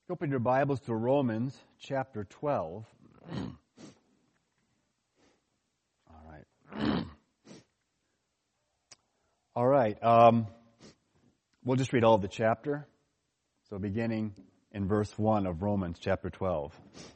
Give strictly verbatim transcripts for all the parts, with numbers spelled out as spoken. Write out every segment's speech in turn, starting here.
Open your Bibles to Romans chapter twelve. All right. All right. Um, we'll just read all of the chapter. So beginning in verse one of Romans chapter twelve.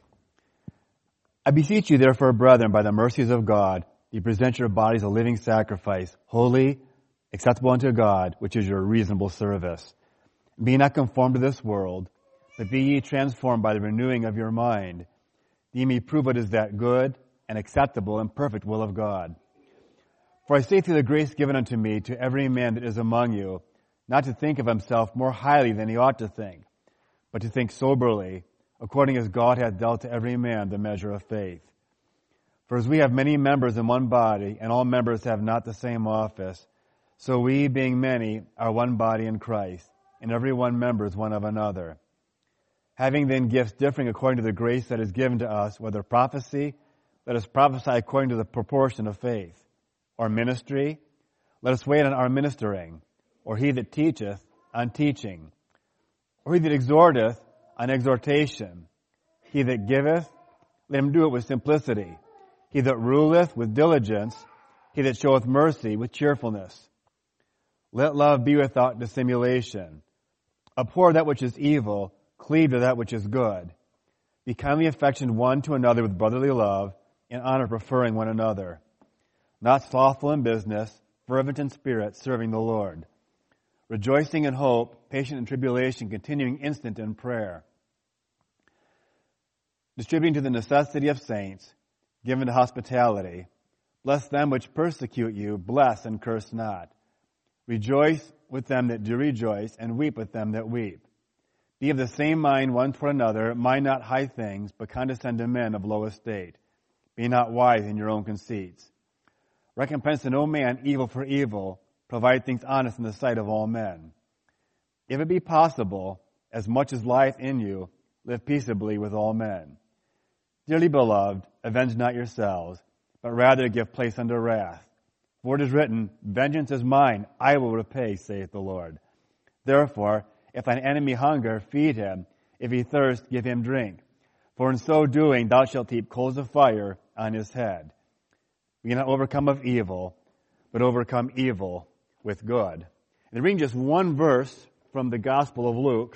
I beseech you, therefore, brethren, by the mercies of God, you present your bodies a living sacrifice, holy, acceptable unto God, which is your reasonable service. Be not conformed to this world, but be ye transformed by the renewing of your mind, that ye may prove what is that good and acceptable and perfect will of God. For I say through the grace given unto me to every man that is among you, not to think of himself more highly than he ought to think, but to think soberly, according as God hath dealt to every man the measure of faith. For as we have many members in one body, and all members have not the same office, so we, being many, are one body in Christ, and every one member is one of another. Having then gifts differing according to the grace that is given to us, whether prophecy, let us prophesy according to the proportion of faith. Or ministry, let us wait on our ministering. Or he that teacheth, on teaching. Or he that exhorteth, on exhortation. He that giveth, let him do it with simplicity. He that ruleth, with diligence. He that showeth mercy, with cheerfulness. Let love be without dissimulation. Abhor that which is evil, cleave to that which is good. Be kindly affectioned one to another with brotherly love, in honor preferring one another. Not slothful in business, fervent in spirit, serving the Lord. Rejoicing in hope, patient in tribulation, continuing instant in prayer. Distributing to the necessity of saints, given to hospitality. Bless them which persecute you, bless and curse not. Rejoice with them that do rejoice, and weep with them that weep. Be of the same mind one toward another, mind not high things, but condescend to men of low estate. Be not wise in your own conceits. Recompense to no man evil for evil, provide things honest in the sight of all men. If it be possible, as much as lieth in you, live peaceably with all men. Dearly beloved, avenge not yourselves, but rather give place unto wrath. For it is written, vengeance is mine, I will repay, saith the Lord. Therefore, if thine enemy hunger, feed him. If he thirst, give him drink. For in so doing, thou shalt heap coals of fire on his head. We cannot overcome of evil, but overcome evil with good. And reading just one verse from the Gospel of Luke,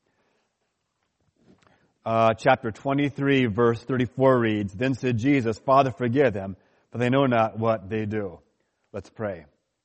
uh, chapter twenty-three, verse thirty-four reads, Then said Jesus, Father, forgive them, for they know not what they do. Let's pray.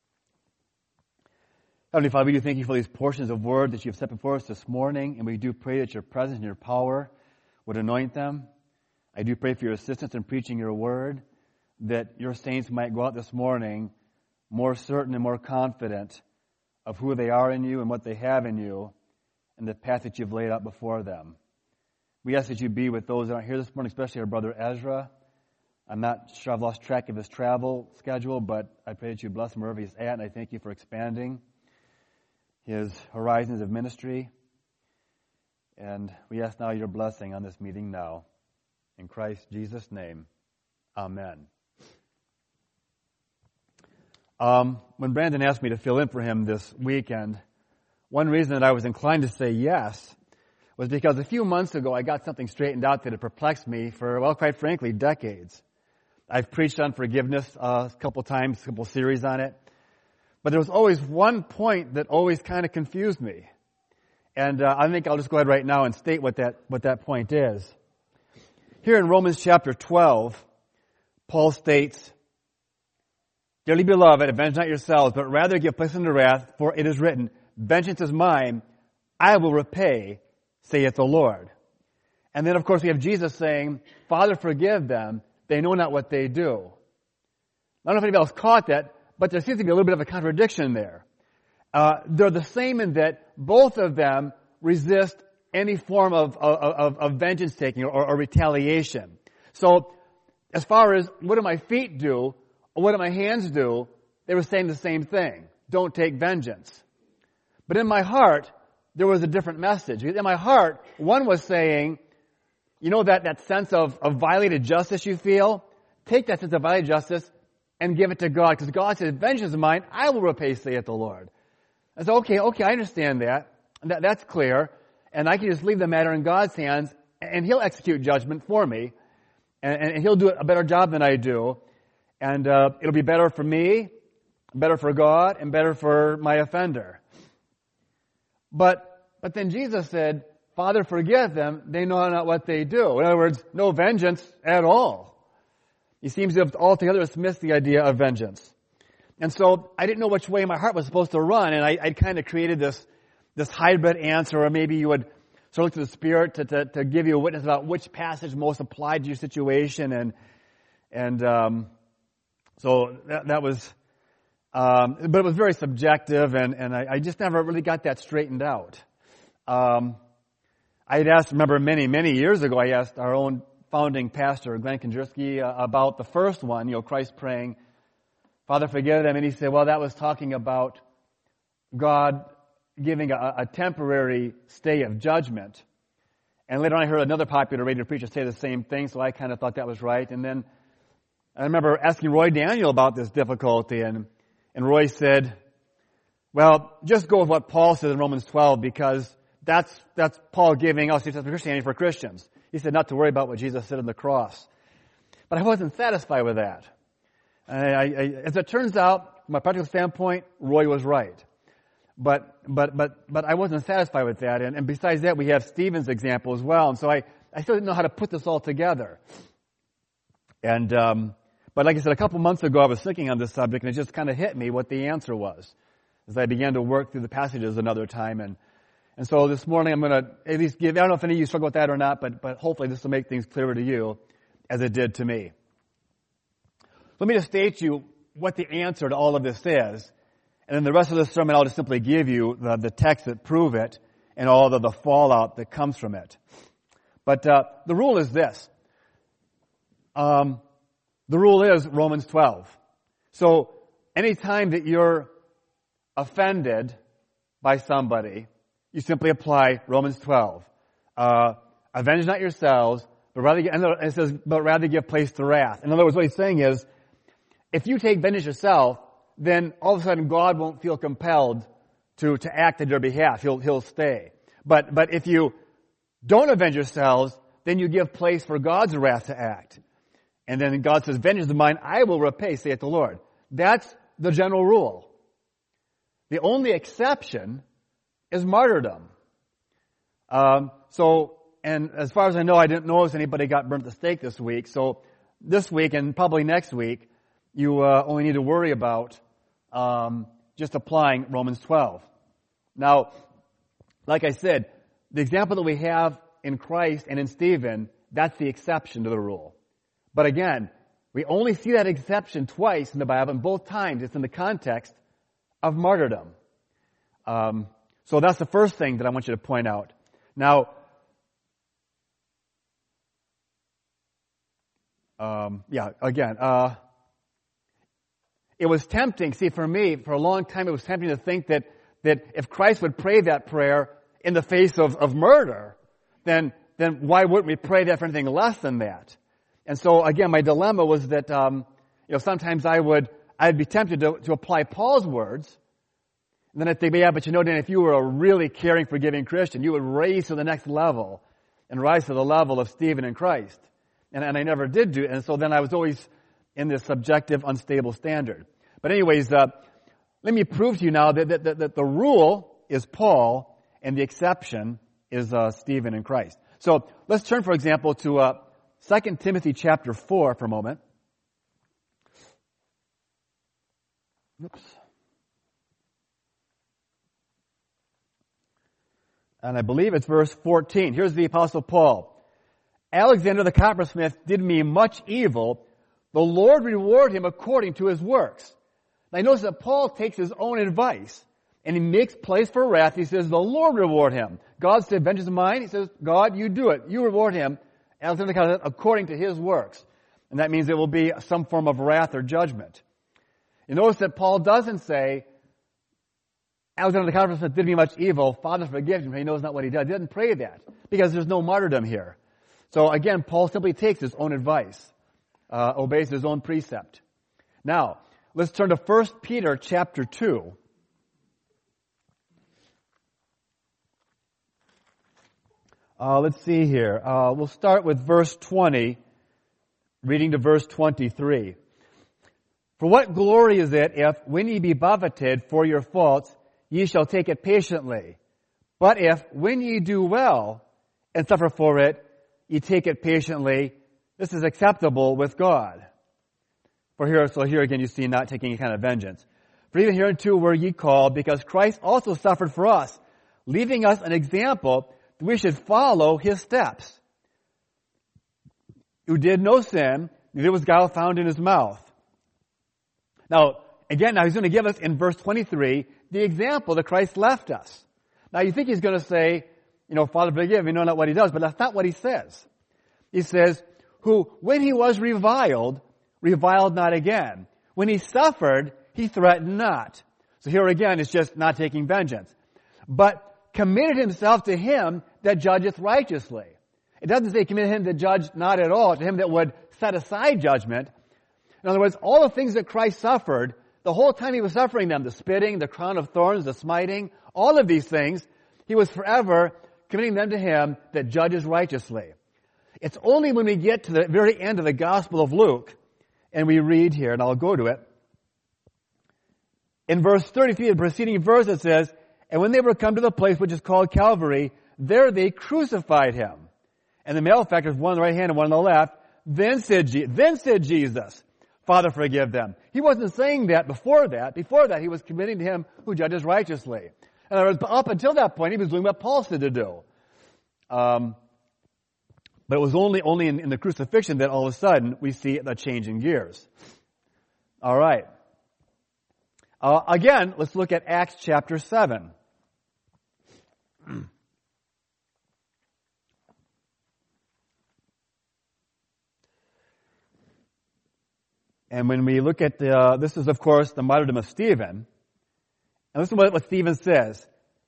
Heavenly Father, we do thank you for these portions of word that you have set before us this morning, and we do pray that your presence and your power would anoint them. I do pray for your assistance in preaching your word, that your saints might go out this morning more certain and more confident of who they are in you and what they have in you and the path that you've laid out before them. We ask that you be with those that aren't here this morning, especially our brother Ezra. I'm not sure, I've lost track of his travel schedule, but I pray that you bless him wherever he's at, and I thank you for expanding his horizons of ministry. And we ask now your blessing on this meeting now. In Christ Jesus' name, amen. Um, when Brandon asked me to fill in for him this weekend, one reason that I was inclined to say yes was because a few months ago I got something straightened out that had perplexed me for, well, quite frankly, decades. I've preached on forgiveness uh, a couple times, a couple series on it. But there was always one point that always kind of confused me. And uh, I think I'll just go ahead right now and state what that what that point is. Here in Romans chapter twelve, Paul states, Dearly beloved, avenge not yourselves, but rather give place unto wrath, for it is written, Vengeance is mine, I will repay, saith the Lord. And then, of course, we have Jesus saying, Father, forgive them, they know not what they do. I don't know if anybody else caught that, but there seems to be a little bit of a contradiction there. Uh, they're the same in that both of them resist any form of, of, of vengeance taking or, or retaliation. So, as far as what do my feet do, or what do my hands do, they were saying the same thing. Don't take vengeance. But in my heart, there was a different message. In my heart, one was saying, you know that, that sense of, of violated justice you feel? Take that sense of violated justice and give it to God. Because God says, vengeance is mine, I will repay, saith the Lord. I said, okay, okay, I understand that. that. That's clear. and I can just leave the matter in God's hands, and He'll execute judgment for me, and, and He'll do a better job than I do, and uh, it'll be better for me, better for God, and better for my offender. But but then Jesus said, Father, forgive them, they know not what they do. In other words, no vengeance at all. He seems to have altogether dismissed the idea of vengeance. And so I didn't know which way my heart was supposed to run, and I, I kind of created this this hybrid answer, or maybe you would sort of look to the Spirit to, to, to give you a witness about which passage most applied to your situation, and and um, so that, that was, um, but it was very subjective, and, and I, I just never really got that straightened out. Um, I had asked, remember many, many years ago, I asked our own founding pastor, Glenn Kondrowski, uh, about the first one, you know, Christ praying, Father, forgive them. And he said, well, that was talking about God giving a, a temporary stay of judgment. And later on I heard another popular radio preacher say the same thing, so I kind of thought that was right. And then I remember asking Roy Daniel about this difficulty, and, and Roy said, well, just go with what Paul says in Romans twelve, because that's that's Paul giving us Christianity for Christians. He said not to worry about what Jesus said on the cross. But I wasn't satisfied with that. I, I, as it turns out, from a practical standpoint, Roy was right. But but but but I wasn't satisfied with that. And, and besides that, we have Stephen's example as well. And so I, I still didn't know how to put this all together. And um, but like I said, a couple months ago, I was thinking on this subject, and it just kind of hit me what the answer was as I began to work through the passages another time. And and so this morning, I'm going to at least give, I don't know if any of you struggle with that or not, but but hopefully this will make things clearer to you as it did to me. Let me just state to you what the answer to all of this is. And then the rest of the sermon, I'll just simply give you the, the texts that prove it and all of the fallout that comes from it. But uh, the rule is this. Um, the rule is Romans twelve. So anytime that you're offended by somebody, you simply apply Romans twelve. Uh, avenge not yourselves, but rather, and it says, but rather give place to wrath. In other words, what he's saying is, if you take vengeance yourself, then all of a sudden God won't feel compelled to, to act on your behalf. He'll, he'll stay. But, but if you don't avenge yourselves, then you give place for God's wrath to act. And then God says, vengeance is mine, I will repay, saith the Lord. That's the general rule. The only exception is martyrdom. Um, so, and as far as I know, I didn't notice anybody got burnt at the stake this week. So this week and probably next week, you uh, only need to worry about um, just applying Romans twelve. Now, like I said, the example that we have in Christ and in Stephen, that's the exception to the rule. But again, we only see that exception twice in the Bible, and both times it's in the context of martyrdom. Um, so that's the first thing that I want you to point out. Now, um, yeah, again, uh, it was tempting, see, for me, for a long time, it was tempting to think that, that if Christ would pray that prayer in the face of, of murder, then, then why wouldn't we pray that for anything less than that? And so, again, my dilemma was that, um, you know, sometimes I would, I'd be tempted to, to apply Paul's words, and then I'd think, yeah, but you know, Dan, if you were a really caring, forgiving Christian, you would raise to the next level and rise to the level of Stephen and Christ. And, and I never did do it, and so then I was always in this subjective, unstable standard. But anyways, uh, let me prove to you now that, that, that the rule is Paul and the exception is uh, Stephen and Christ. So let's turn, for example, to uh, Second Timothy chapter four for a moment. Oops. And I believe it's verse fourteen. Here's the Apostle Paul. Alexander the coppersmith did me much evil. The Lord reward him according to his works. Now notice that Paul takes his own advice and he makes place for wrath. He says, the Lord reward him. God said, vengeance is mine. He says, God, you do it. You reward him according to his works. And that means it will be some form of wrath or judgment. You notice that Paul doesn't say, Alexander the coppersmith did me much evil. Father, forgive him. He knows not what he did. He didn't pray that because there's no martyrdom here. So again, Paul simply takes his own advice. Uh, obeys his own precept. Now, let's turn to First Peter chapter two. Uh, let's see here. Uh, we'll start with verse twenty, reading to verse twenty-three. For what glory is it if, when ye be buffeted for your faults, ye shall take it patiently? But if, when ye do well and suffer for it, ye take it patiently, this is acceptable with God. For here, so here again you see not taking any kind of vengeance. For even hereunto were ye called, because Christ also suffered for us, leaving us an example that we should follow his steps. Who did no sin, neither was guile found in his mouth. Now, again, now he's going to give us in verse twenty-three the example that Christ left us. Now you think he's going to say, you know, Father forgive, you know not what he does, but that's not what he says. He says, who, when he was reviled, reviled not again. When he suffered, he threatened not. So here again, it's just not taking vengeance. But committed himself to him that judgeth righteously. It doesn't say committed him that judged not at all, to him that would set aside judgment. In other words, all the things that Christ suffered, the whole time he was suffering them, the spitting, the crown of thorns, the smiting, all of these things, he was forever committing them to him that judges righteously. It's only when we get to the very end of the Gospel of Luke, and we read here, and I'll go to it. In verse thirty-three, the preceding verse, it says, and when they were come to the place which is called Calvary, there they crucified him. And the malefactors, one on the right hand and one on the left. Then said, Je- then said Jesus, Father, forgive them. He wasn't saying that before that. Before that, he was committing to him who judges righteously. In other words, up until that point, he was doing what Paul said to do. Um, but it was only only in, in the crucifixion that all of a sudden we see the change in gears. All right. Uh, again, let's look at Acts chapter seven. And when we look at the, uh, this is of course the martyrdom of Stephen. And listen to what, what Stephen says.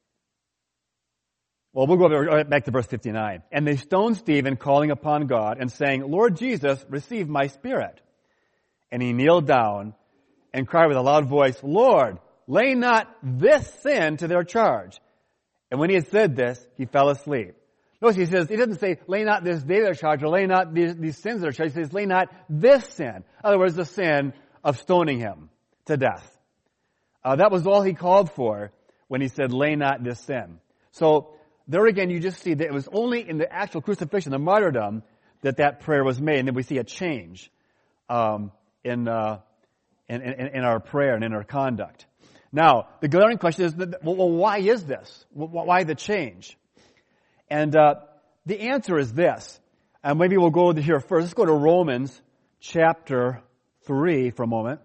Well, we'll go back to verse fifty-nine. And they stoned Stephen, calling upon God and saying, Lord Jesus, receive my spirit. And he kneeled down and cried with a loud voice, Lord, lay not this sin to their charge. And when he had said this, he fell asleep. Notice he says, he doesn't say, lay not this day to their charge, or lay not these, these sins to their charge. He says, lay not this sin. In other words, the sin of stoning him to death. Uh, that was all he called for when he said, lay not this sin. So, there again, you just see that it was only in the actual crucifixion, the martyrdom, that that prayer was made. And then we see a change um, in, uh, in, in, in our prayer and in our conduct. Now, the glaring question is, well, why is this? Why the change? And uh, the answer is this. And maybe we'll go here first. Let's go to Romans chapter three for a moment.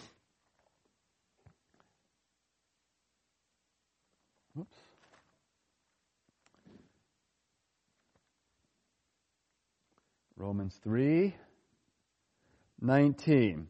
Oops. Romans three nineteen.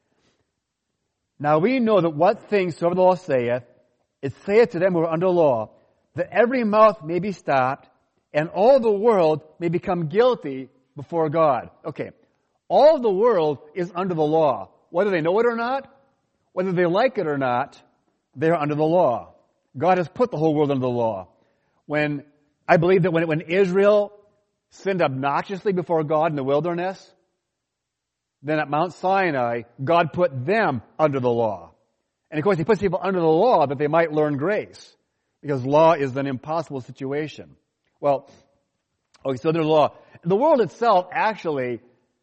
Now we know that what things soever the law saith, it saith to them who are under law, that every mouth may be stopped, and all the world may become guilty before God. Okay, all the world is under the law. Whether they know it or not, whether they like it or not, they are under the law. God has put the whole world under the law. When I believe that when, when Israel sinned obnoxiously before God in the wilderness, then at Mount Sinai, God put them under the law. And of course, he puts people under the law that they might learn grace. Because law is an impossible situation. Well, okay, so there's law. The world itself actually,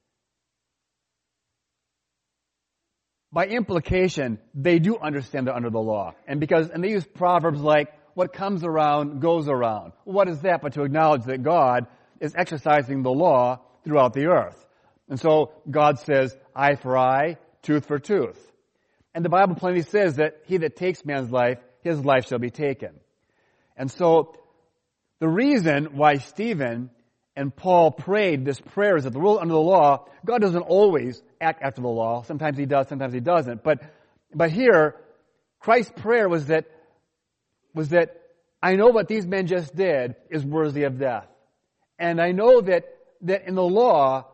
by implication, they do understand they're under the law. And because, and they use proverbs like, what comes around goes around. What is that but to acknowledge that God is exercising the law throughout the earth. And so God says, eye for eye, tooth for tooth. And the Bible plainly says that he that takes man's life, his life shall be taken. And so the reason why Stephen and Paul prayed this prayer is that the world under the law, God doesn't always act after the law. Sometimes he does, sometimes he doesn't. But but here, Christ's prayer was that was that I know what these men just did is worthy of death. And I know that that in the law,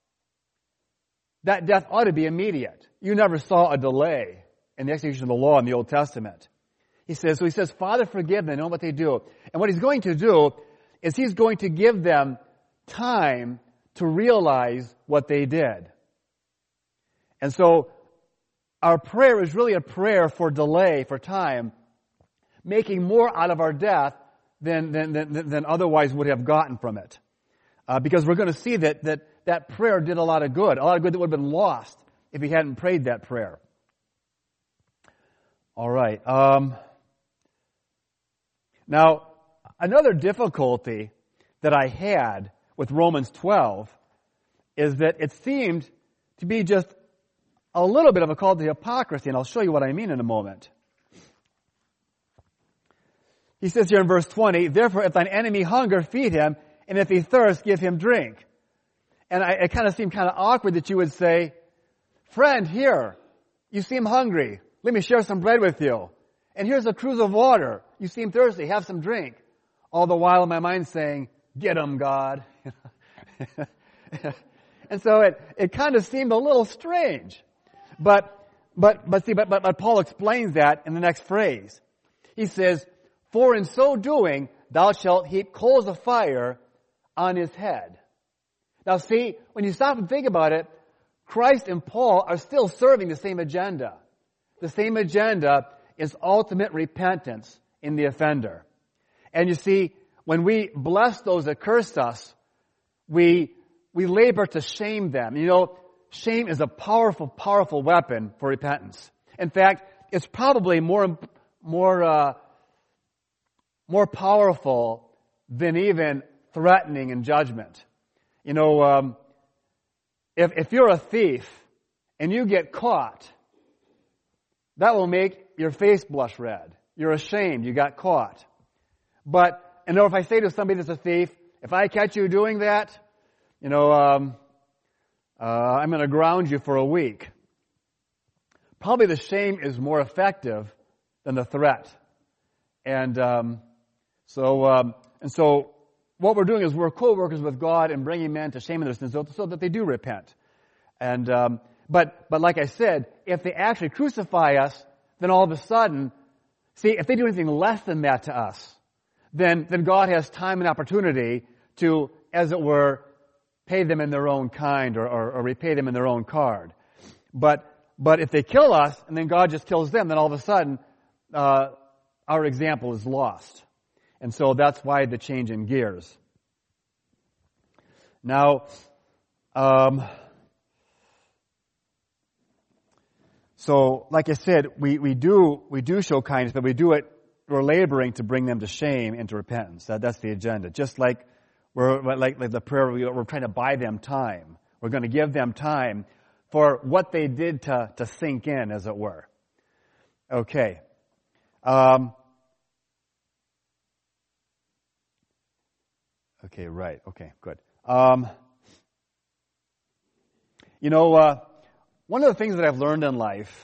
that death ought to be immediate. You never saw a delay in the execution of the law in the Old Testament. He says, so he says, Father, forgive them, they know what they do. And what he's going to do is he's going to give them time to realize what they did. And so our prayer is really a prayer for delay, for time, making more out of our death than, than, than, than otherwise would have gotten from it. Uh, because we're going to see that, that that prayer did a lot of good, a lot of good that would have been lost if he hadn't prayed that prayer. All right. Um, now, another difficulty that I had with Romans twelve is that it seemed to be just a little bit of a call to hypocrisy, and I'll show you what I mean in a moment. He says here in verse twenty, therefore if thine enemy hunger, feed him, and if he thirst, give him drink. And I, it kind of seemed kind of awkward that you would say, friend, here, you seem hungry. Let me share some bread with you. And here's a cruse of water. You seem thirsty. Have some drink. All the while in my mind saying, get him, God. And so it, it kind of seemed a little strange. But, but, but see, but, but, but Paul explains that in the next phrase. He says, for in so doing, thou shalt heap coals of fire on his head. Now see, when you stop and think about it, Christ and Paul are still serving the same agenda. The same agenda is ultimate repentance in the offender. And you see, when we bless those that curse us, we, we labor to shame them. You know, shame is a powerful, powerful weapon for repentance. In fact, it's probably more, more, uh, more powerful than even threatening and judgment. You know, um, if, if you're a thief and you get caught, that will make your face blush red. You're ashamed you got caught. But, you know, if I say to somebody that's a thief, if I catch you doing that, you know, um, uh, I'm going to ground you for a week. Probably the shame is more effective than the threat. And um, so, um, and so, what we're doing is we're co-workers with God and bringing men to shame in their sins so, so that they do repent. And um, but but like I said, if they actually crucify us, then all of a sudden, see, if they do anything less than that to us, then then God has time and opportunity to, as it were, pay them in their own kind or, or, or repay them in their own card. But but if they kill us and then God just kills them, then all of a sudden uh, our example is lost. And so that's why the change in gears. Now, um, so like I said, we, we do we do show kindness, but we do it, we're laboring to bring them to shame and to repentance. That, that's the agenda. Just like we're like, like the prayer, we're trying to buy them time. We're going to give them time for what they did to, to sink in, as it were. Okay. Um, Okay, right. Okay, good. Um, you know, uh, one of the things that I've learned in life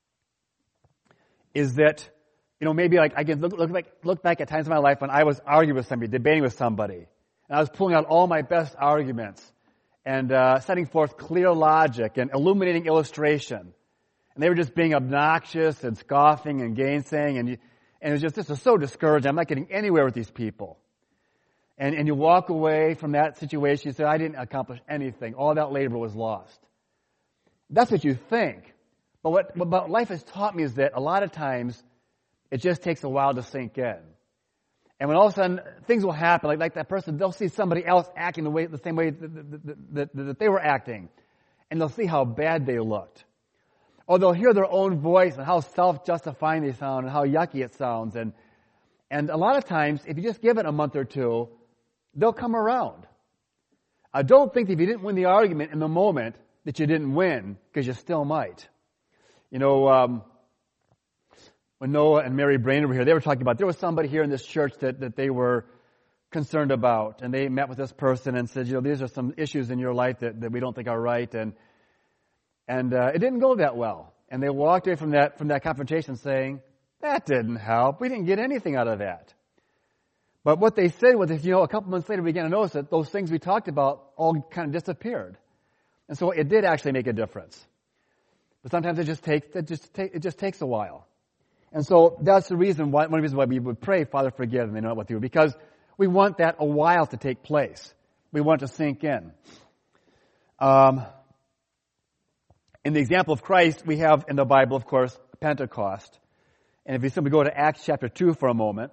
is that, you know, maybe like I can look, look back, look back at times in my life when I was arguing with somebody, debating with somebody, and I was pulling out all my best arguments and uh, setting forth clear logic and illuminating illustration, and they were just being obnoxious and scoffing and gainsaying, and you, and it was just this was so discouraging. I'm not getting anywhere with these people. And, and you walk away from that situation, you say, I didn't accomplish anything. All that labor was lost. That's what you think. But what, what life has taught me is that a lot of times, it just takes a while to sink in. And when all of a sudden, things will happen, like, like that person, they'll see somebody else acting the way, the same way that, that, that, that they were acting. And they'll see how bad they looked. Or they'll hear their own voice and how self-justifying they sound and how yucky it sounds. And, and a lot of times, if you just give it a month or two, they'll come around. I don't think that if you didn't win the argument in the moment that you didn't win, because you still might. You know, um, when Noah and Mary Brainerd were here, they were talking about, there was somebody here in this church that, that they were concerned about. And they met with this person and said, you know, these are some issues in your life that, that we don't think are right. And and uh, it didn't go that well. And they walked away from that, from that confrontation saying, that didn't help. We didn't get anything out of that. But what they said was, you know, a couple months later we began to notice that those things we talked about all kind of disappeared. And so it did actually make a difference. But sometimes it just takes, it just, take, it just takes a while. And so that's the reason why, one of the reasons why we would pray, Father, forgive them, they know not what to do. Because We want that a while to take place. We want to sink in. Um, in the example of Christ, we have in the Bible, of course, Pentecost. And if you simply go to Acts chapter two for a moment,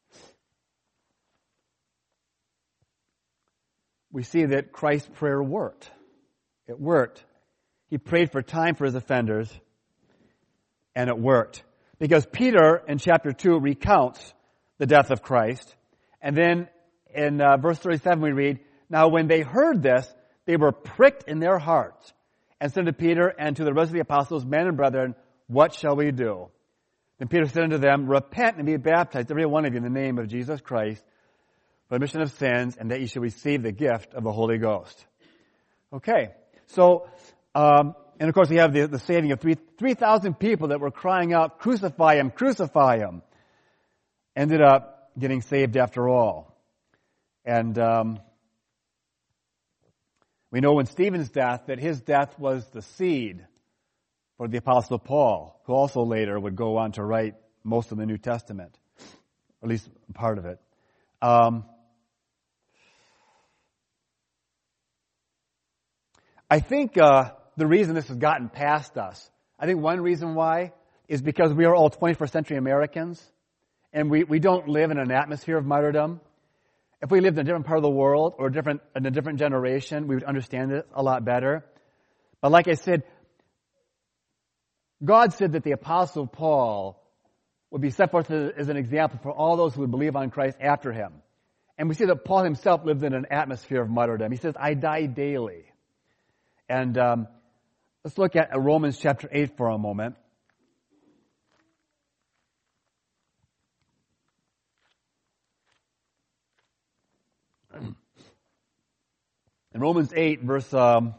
we see that Christ's prayer worked. It worked. He prayed for time for his offenders, and it worked. Because Peter, in chapter two, recounts the death of Christ. And then in uh, verse thirty-seven we read, "Now when they heard this, they were pricked in their hearts, and said to Peter and to the rest of the apostles, 'Men and brethren, what shall we do?' Then Peter said unto them, 'Repent and be baptized, every one of you, in the name of Jesus Christ, for the remission of sins, and that ye shall receive the gift of the Holy Ghost.'" Okay, so, um, and of course we have the, the saving of three, 3,000 people that were crying out, "Crucify him, crucify him," ended up getting saved after all. And um, we know in Stephen's death that his death was the seed for the Apostle Paul, who also later would go on to write most of the New Testament, or at least part of it. Um, I think uh, the reason this has gotten past us, I think one reason why is because we are all twenty-first century Americans, and we, we don't live in an atmosphere of martyrdom. If we lived in a different part of the world or a different, in a different generation, we would understand it a lot better. But like I said, God said that the Apostle Paul would be set forth as an example for all those who would believe on Christ after him. And we see that Paul himself lived in an atmosphere of martyrdom. He says, "I die daily." And um, let's look at Romans chapter eight for a moment. In Romans eight, verse, um,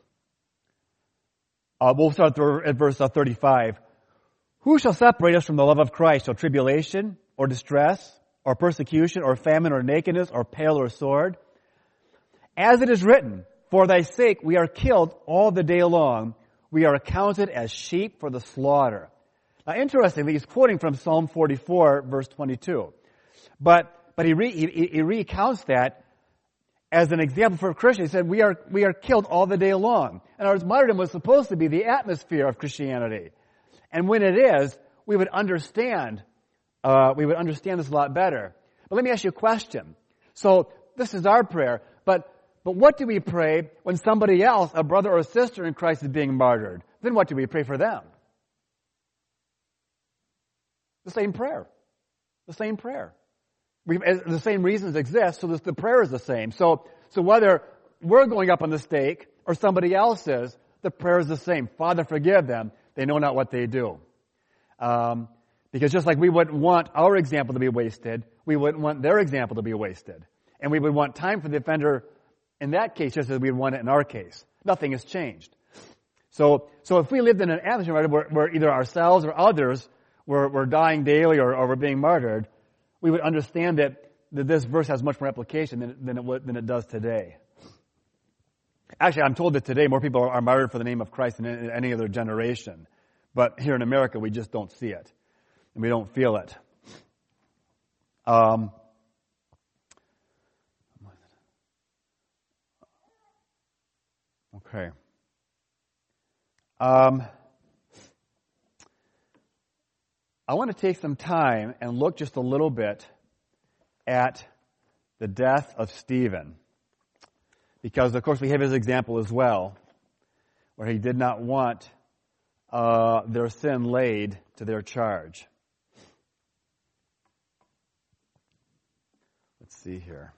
uh, we'll start at verse uh, thirty-five. "Who shall separate us from the love of Christ? Shall tribulation, or distress, or persecution, or famine, or nakedness, or peril, or sword? As it is written, for thy sake we are killed all the day long. We are accounted as sheep for the slaughter." Now, interestingly, he's quoting from Psalm forty-four, verse twenty-two. But, but he, re, he, he recounts that as an example for Christians. He said, we are, we are killed all the day long. In other words, martyrdom was supposed to be the atmosphere of Christianity. And when it is, we would understand, uh, we would understand this a lot better. But let me ask you a question. So, this is our prayer, but, but what do we pray when somebody else, a brother or a sister in Christ, is being martyred? Then what do we pray for them? The same prayer. The same prayer. We, the same reasons exist, so this, the prayer is the same. So, so whether we're going up on the stake or somebody else is, the prayer is the same. Father, forgive them. They know not what they do. Um, because just like we wouldn't want our example to be wasted, we wouldn't want their example to be wasted. And we would want time for the offender in that case just as we would want it in our case. Nothing has changed. So, so if we lived in an atmosphere where, where either ourselves or others were, were dying daily or, or were being martyred, we would understand that, that this verse has much more application than, than, it would, than it does today. Actually, I'm told that today more people are, are martyred for the name of Christ than in any other generation. But here in America, we just don't see it. And we don't feel it. Um, okay. Um, I want to take some time and look just a little bit at the death of Stephen. Because, of course, we have his example as well, where he did not want uh, their sin laid to their charge. Let's see here.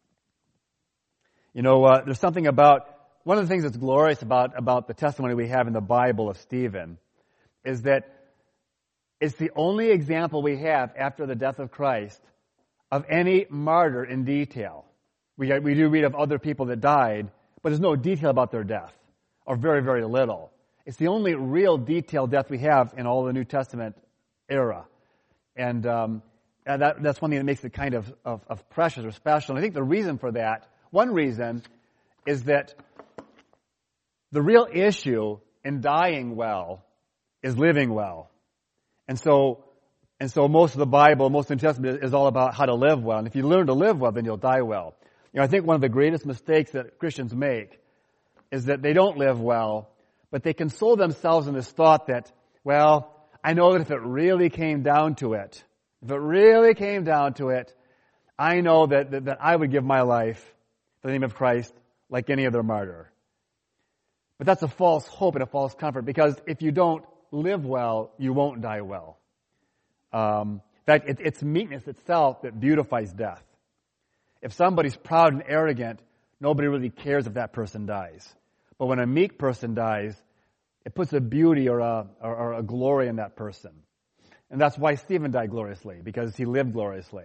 You know, uh, there's something about, one of the things that's glorious about, about the testimony we have in the Bible of Stephen is that it's the only example we have after the death of Christ of any martyr in detail. We, we do read of other people that died, but there's no detail about their death, or very, very little. It's the only real detailed death we have in all the New Testament era. And, um, and that, that's one thing that makes it kind of, of, of precious or special. And I think the reason for that, one reason, is that the real issue in dying well is living well. And so, And so most of the Bible, most of the New Testament is all about how to live well. And if you learn to live well, then you'll die well. You know, I think one of the greatest mistakes that Christians make is that they don't live well, but they console themselves in this thought that, well, I know that if it really came down to it, if it really came down to it, I know that, that, that I would give my life for the name of Christ like any other martyr. But that's a false hope and a false comfort, because if you don't live well, you won't die well. Um, in fact, it, it's meekness itself that beautifies death. If somebody's proud and arrogant, nobody really cares if that person dies. But when a meek person dies, it puts a beauty or a, or, or a glory in that person. And that's why Stephen died gloriously, because he lived gloriously.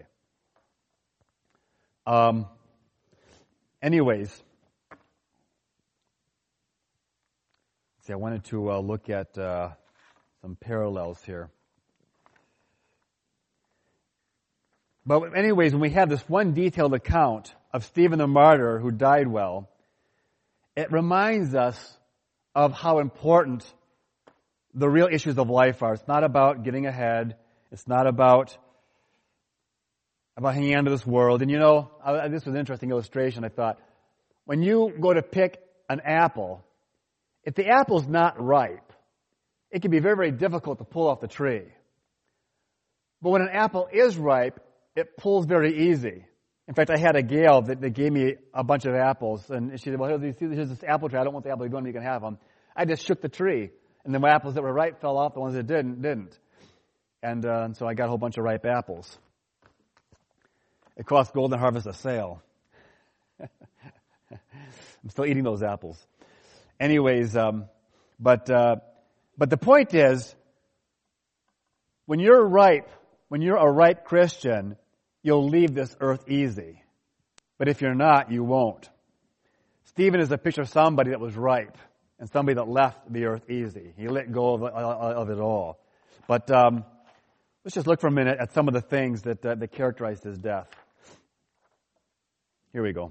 Um, anyways, see, I wanted to uh, look at uh, some parallels here. But anyways, when we have this one detailed account of Stephen the martyr who died well, it reminds us of how important the real issues of life are. It's not about getting ahead. It's not about, about hanging on to this world. And you know, I, this was an interesting illustration, I thought. When you go to pick an apple, if the apple's not ripe, it can be very, very difficult to pull off the tree. But when an apple is ripe, it pulls very easy. In fact, I had a gal that, that gave me a bunch of apples, and she said, well, here's, here's this apple tree. I don't want the apple. You can have them. I just shook the tree, and the apples that were ripe fell off. The ones that didn't, didn't. And, uh, and so I got a whole bunch of ripe apples. It cost Golden Harvest a sale. I'm still eating those apples. Anyways, um, but uh, but the point is, when you're ripe, when you're a ripe Christian, you'll leave this earth easy. But if you're not, you won't. Stephen is a picture of somebody that was ripe and somebody that left the earth easy. He let go of, of it all. But um, let's just look for a minute at some of the things that, uh, that characterized his death. Here we go.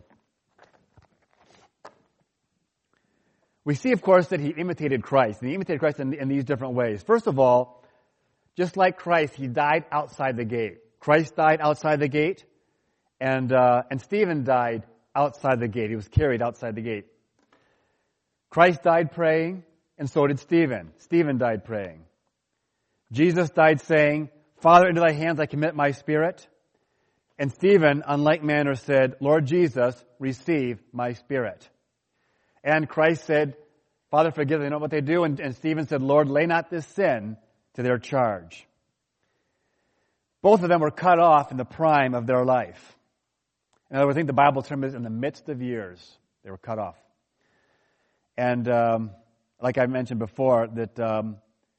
We see, of course, that he imitated Christ. And he imitated Christ in, in these different ways. First of all, just like Christ, he died outside the gate. Christ died outside the gate, and uh, and Stephen died outside the gate. He was carried outside the gate. Christ died praying, and so did Stephen. Stephen died praying. Jesus died saying, Father, into thy hands I commit my spirit. And Stephen, in like manner, said, Lord Jesus, receive my spirit. And Christ said, Father, forgive them, they know what they do. And, and Stephen said, Lord, lay not this sin to their charge. Both of them were cut off in the prime of their life. In other words, I think the Bible term is in the midst of years. They were cut off. And um, like I mentioned before, that, um,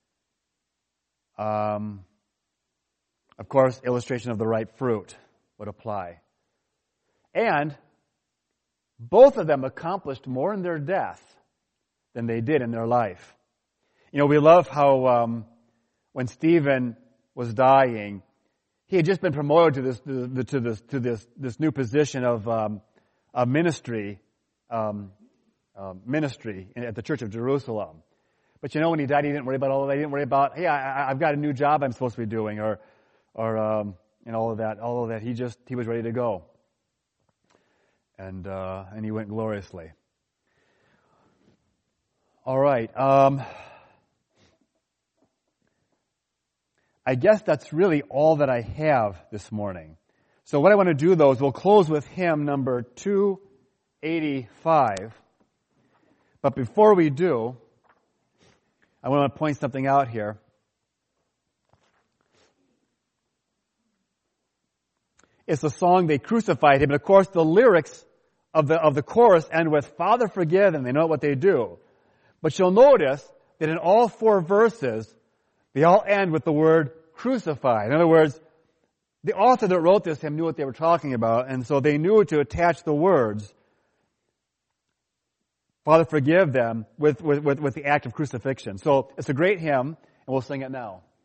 um, of course, illustration of the ripe fruit would apply. And both of them accomplished more in their death than they did in their life. You know, we love how um, when Stephen was dying, he had just been promoted to this to, to this to this this new position of um, of ministry, um, uh, ministry at the Church of Jerusalem. But you know, when he died, he didn't worry about all of that. He didn't worry about, hey, I, I've got a new job I'm supposed to be doing, or or um, you know, all of that. All of that. He just he was ready to go, and uh, and he went gloriously. All right. Um, I guess that's really all that I have this morning. So what I want to do, though, is we'll close with hymn number two eighty-five. But before we do, I want to point something out here. It's the song They Crucified Him. And of course, the lyrics of the, of the chorus end with, Father, forgive them. They know what they do. But you'll notice that in all four verses, they all end with the word crucified. In other words, the author that wrote this hymn knew what they were talking about, and so they knew to attach the words, Father, forgive them, with, with, with, with the act of crucifixion. So it's a great hymn, and we'll sing it now.